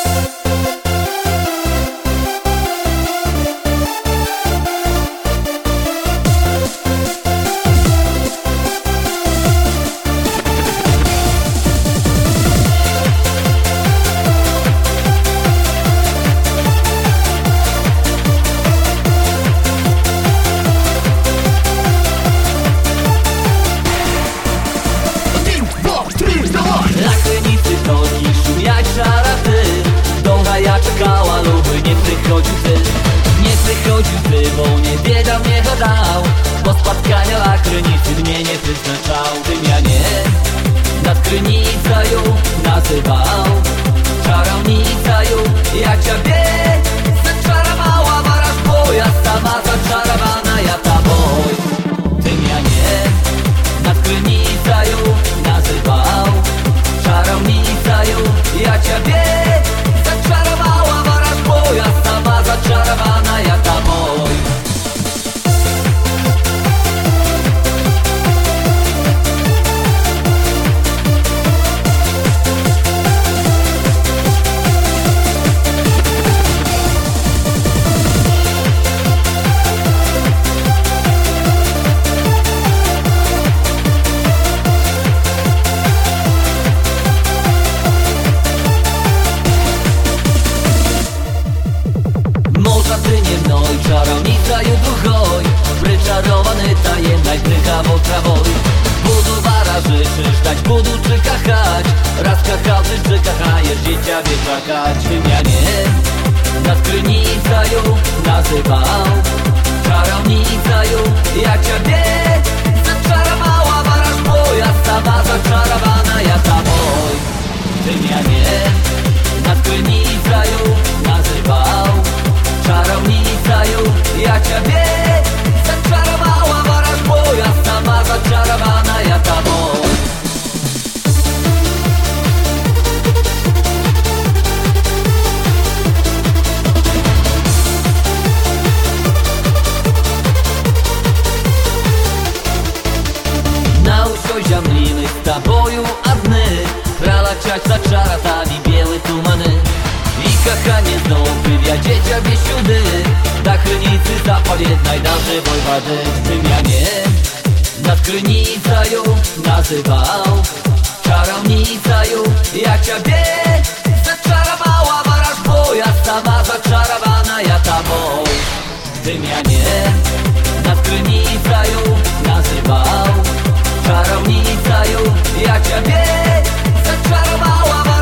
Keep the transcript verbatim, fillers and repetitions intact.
Czekała luby, nie przychodził ty, nie przychodził ty, bo nie biegał, nie gadał, bo spotkania na krynicy mnie nie wyznaczał. Tym ja nie, nad krynica ją nazywał, czarownica ją, jak ciebie zaczarowała, marasz pojazd, sama zaczarowana, ja ta boj. Tym ja nie, nad krynica ją nazywał, czarownica ją, ja ciebie zaczarowała, marasz pojazd, sama zaczarowana, jak ta boj. Czarownica ju duchoj, przyczarowany tajemna zdycha w otrawoj. Budu wara życzysz, dać budu czy kachać, raz kakał ty czy kachajesz, dziecię wieczakać. Tym ja nie, nad krynica ją nazywał, czarownica ją, jak ciebie zaczarowała, marasz pojazd, sama zaczarowana, ja ta boj. Tym ja nie, nad krynica ją nazywał, czarownica ją, ja ciebie zaczarowała, marasz pojazd, sama zaczarowana, ja ta boj. Na usioj ziamliny z taboju, a dny pralaciać zaczara tali białe tumany. I kachanie znów wywia dziecia biesiudy, na krynicy zapal jednej darzy wojwady. Tym ja nie, nad krynica ją nazywał, czarownica ją, jak ciebie zaczarowała, marasz pojazd, sama zaczarowana, ja ta boj. Tym ja nie, nad krynica ją nazywał, czarownica ją, jak ciebie zaczarowała,